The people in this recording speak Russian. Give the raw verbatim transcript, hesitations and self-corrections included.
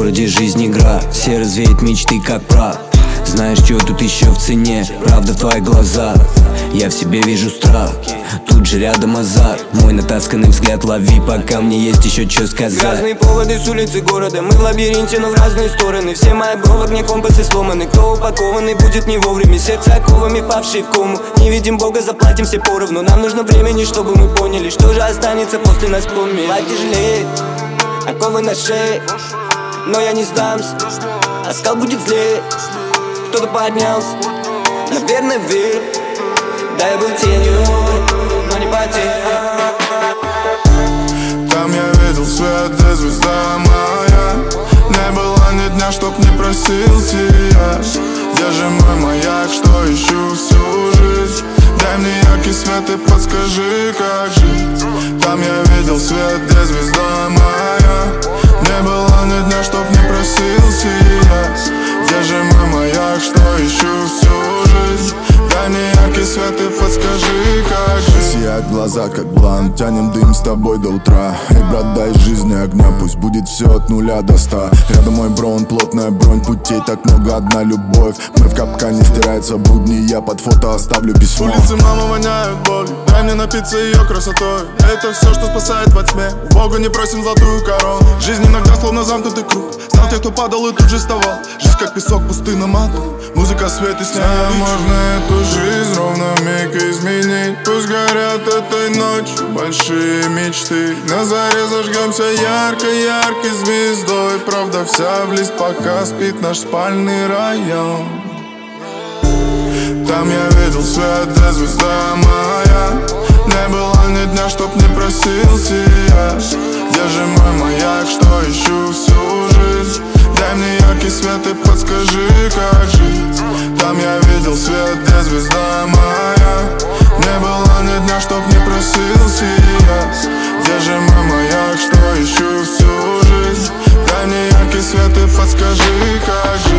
городе жизнь игра, все развеют мечты как прах. Знаешь, что тут еще в цене? Правда в твоих глазах. Я в себе вижу страх, тут же рядом азарт. Мой натасканный взгляд лови, пока мне есть еще что сказать. Разные поводы с улицы города, мы в лабиринте, но в разные стороны. Все мои бро в огне, компасы сломаны. Кто упакованный будет не вовремя, сердце оковами павшие в кому. Не видим Бога, заплатим все поровну. Нам нужно времени, чтобы мы поняли, что же останется после нас кроме. Лайф тяжелеет, оковы на шее, но я не сдамся, а скал будет злее. Кто-то поднялся, наверное, верю. Да, я был тенью, но не потерян. Там я видел свет, где звезда моя. Не было ни дня, чтоб не просил сиять. Где же мой маяк, что ищу всю жизнь? Дай мне яркий свет и подскажи, как жить. Там я видел свет, где звезда моя. Не было ни дня, чтоб не просил сиять. Где же мой маяк, что ищу всю жизнь? Дай мне яркий свет и подскажи, как жить. Сияют глаза, как блант, тянем дым с тобой до утра. Эй, брат, дай жизни огня, пусть будет все от нуля до ста. Рядом мой бро, он плотная бронь, путей так много, одна любовь. Мы в капкане, стираются будни, я под фото оставлю письмо. Улицы мама воняют болью, дай мне напиться ее красотой. Это все, что спасает во тьме, у Бога не просим золотую корону. Жизнь иногда словно замкнутый круг, знал тех, кто падал и тут же вставал. Жизнь как песок, пустынным аду, музыка, свет и снег. Можно эту жизнь ровно миг изменить. Пусть горят этой ночью большие мечты. На заре зажгемся ярко-яркой звездой. Правда вся в лист, пока спит наш спальный район. Там я видел свет, где звезда моя. Не было ни дня, чтоб не просил сиять. Где же мой маяк, что ищу всю жизнь? Дай мне яркий свет и подскажи, как жить. Там я видел свет, где звезда моя. Не было ни дня, чтоб не просил сиять. Где же мой маяк, что ищу всю жизнь? Дай мне яркий свет и подскажи, как жить.